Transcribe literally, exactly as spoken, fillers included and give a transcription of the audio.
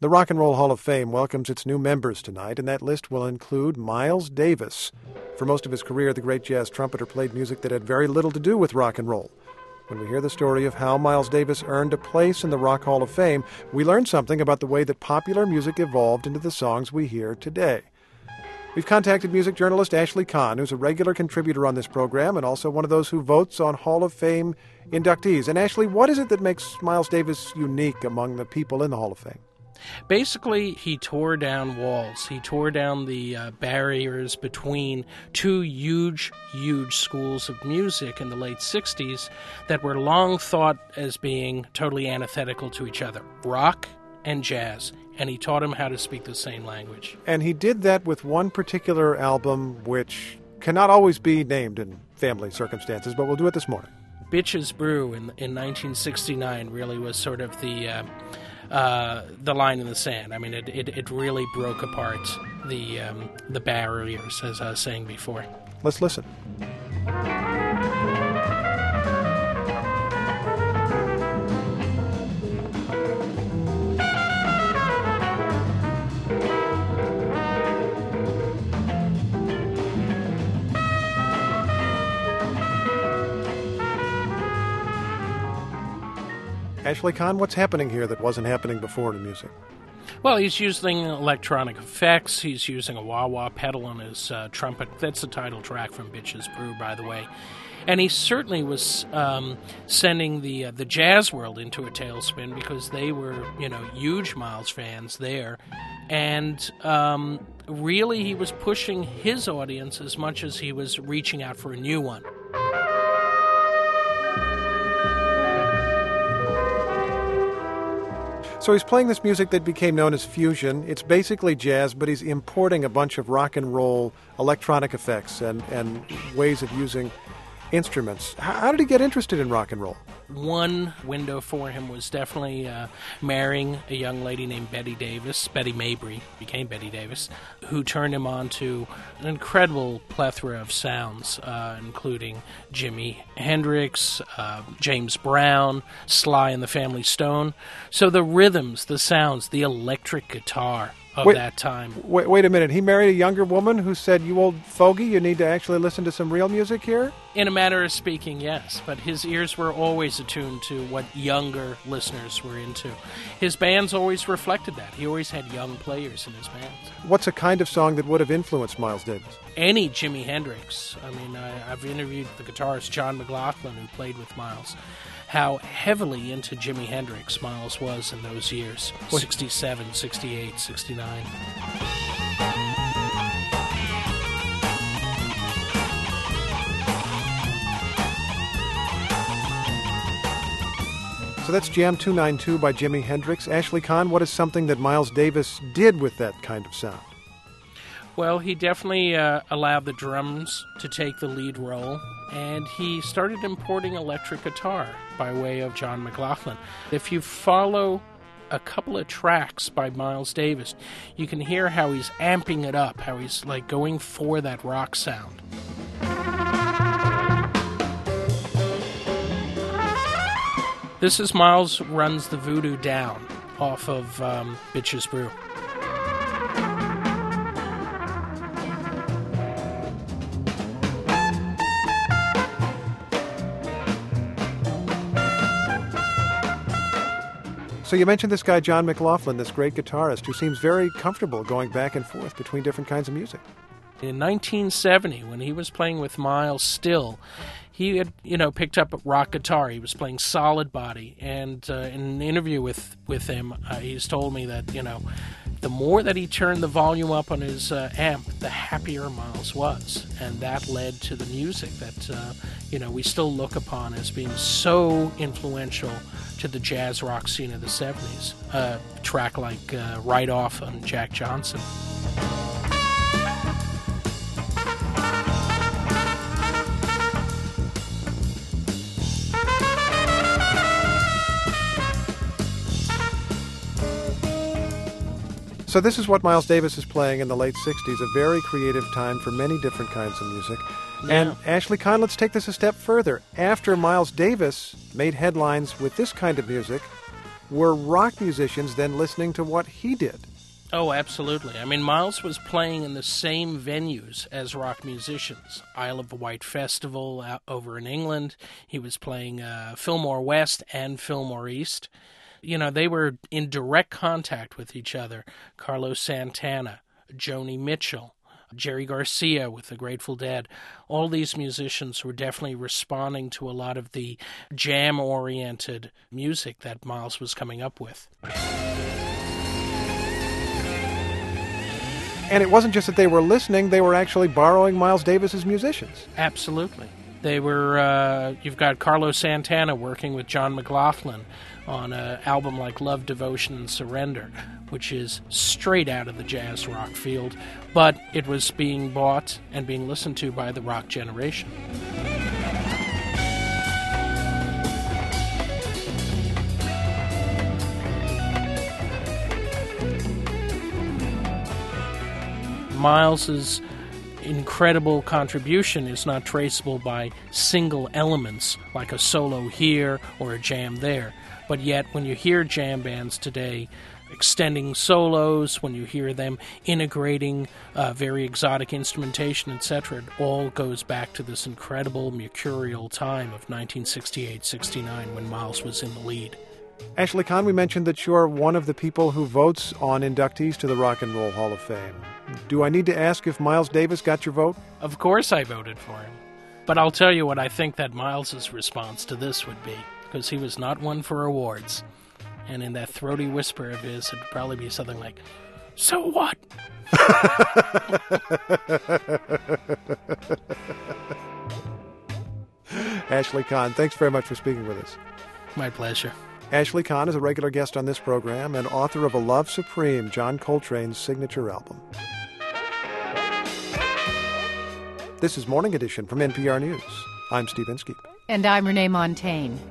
The Rock and Roll Hall of Fame welcomes its new members tonight, and that list will include Miles Davis. For most of his career, the great jazz trumpeter played music that had very little to do with rock and roll. When we hear the story of how Miles Davis earned a place in the Rock Hall of Fame, we learn something about the way that popular music evolved into the songs we hear today. We've contacted music journalist Ashley Kahn, who's a regular contributor on this program and also one of those who votes on Hall of Fame inductees. And Ashley, what is it that makes Miles Davis unique among the people in the Hall of Fame? Basically, he tore down walls. He tore down the uh, barriers between two huge, huge schools of music in the late sixties that were long thought as being totally antithetical to each other, rock and jazz. And he taught him how to speak the same language. And he did that with one particular album which cannot always be named in family circumstances, but we'll do it this morning. Bitches Brew in, in nineteen sixty-nine really was sort of the... Uh, Uh, the line in the sand. I mean, it, it, it really broke apart the um, the barriers, as I was saying before. Let's listen. Ashley Kahn, what's happening here that wasn't happening before in music? Well, he's using electronic effects. He's using a wah-wah pedal on his uh, trumpet. That's the title track from Bitches Brew, by the way. And he certainly was um, sending the uh, the jazz world into a tailspin because they were, you know, huge Miles fans there. And um, really, he was pushing his audience as much as he was reaching out for a new one. So he's playing this music that became known as fusion. It's basically jazz, but he's importing a bunch of rock and roll electronic effects and, and ways of using instruments. How, how did he get interested in rock and roll? One window for him was definitely uh, marrying a young lady named Betty Davis, Betty Mabry, became Betty Davis, who turned him on to an incredible plethora of sounds, uh, including Jimi Hendrix, uh, James Brown, Sly and the Family Stone. So the rhythms, the sounds, the electric guitar of wait, that time. Wait, wait a minute. He married a younger woman who said, "You old fogey, you need to actually listen to some real music here?" In a manner of speaking, yes. But his ears were always attuned to what younger listeners were into. His bands always reflected that. He always had young players in his bands. What's a kind of song that would have influenced Miles Davis? Any Jimi Hendrix. I mean, I, I've interviewed the guitarist John McLaughlin, who played with Miles, how heavily into Jimi Hendrix Miles was in those years, sixty-seven, sixty-eight, sixty-nine. So that's Jam two ninety-two by Jimi Hendrix. Ashley Kahn, what is something that Miles Davis did with that kind of sound? Well, he definitely uh, allowed the drums to take the lead role, and he started importing electric guitar by way of John McLaughlin. If you follow a couple of tracks by Miles Davis, you can hear how he's amping it up, how he's like going for that rock sound. This is Miles Runs the Voodoo Down off of um, Bitches Brew. So you mentioned this guy, John McLaughlin, this great guitarist who seems very comfortable going back and forth between different kinds of music. In nineteen seventy, when he was playing with Miles still, he had, you know, picked up a rock guitar. He was playing solid body. And uh, in an interview with, with him, uh, he's told me that, you know, the more that he turned the volume up on his uh, amp, the happier Miles was. And that led to the music that, uh, you know, we still look upon as being so influential to the jazz rock scene of the seventies. Uh, a track like uh, Right Off on Jack Johnson. So this is what Miles Davis is playing in the late sixties, a very creative time for many different kinds of music. Yeah. And Ashley Kahn, let's take this a step further. After Miles Davis made headlines with this kind of music, Were rock musicians then listening to what he did? Oh, absolutely. I mean, Miles was playing in the same venues as rock musicians. Isle of Wight Festival out over in England. He was playing uh, Fillmore West and Fillmore East. You know, they were in direct contact with each other. Carlos Santana, Joni Mitchell, Jerry Garcia with the Grateful Dead. All these musicians were definitely responding to a lot of the jam-oriented music that Miles was coming up with. And it wasn't just that they were listening, they were actually borrowing Miles Davis's musicians. Absolutely. They were, uh, you've got Carlos Santana working with John McLaughlin on an album like Love, Devotion, and Surrender, which is straight out of the jazz rock field, but it was being bought and being listened to by the rock generation. Miles's incredible contribution is not traceable by single elements like a solo here or a jam there. But yet, when you hear jam bands today extending solos, when you hear them integrating uh, very exotic instrumentation, et cetera, it all goes back to this incredible mercurial time of nineteen sixty-eight sixty-nine when Miles was in the lead. Ashley Kahn, we mentioned that you're one of the people who votes on inductees to the Rock and Roll Hall of Fame. Do I need to ask if Miles Davis got your vote? Of course I voted for him. But I'll tell you what I think that Miles's response to this would be, because he was not one for awards. And in that throaty whisper of his, it'd probably be something like, "So what?" Ashley Kahn, thanks very much for speaking with us. My pleasure. Ashley Kahn is a regular guest on this program and author of A Love Supreme, John Coltrane's signature album. This is Morning Edition from N P R News. I'm Steve Inskeep. And I'm Renee Montagne.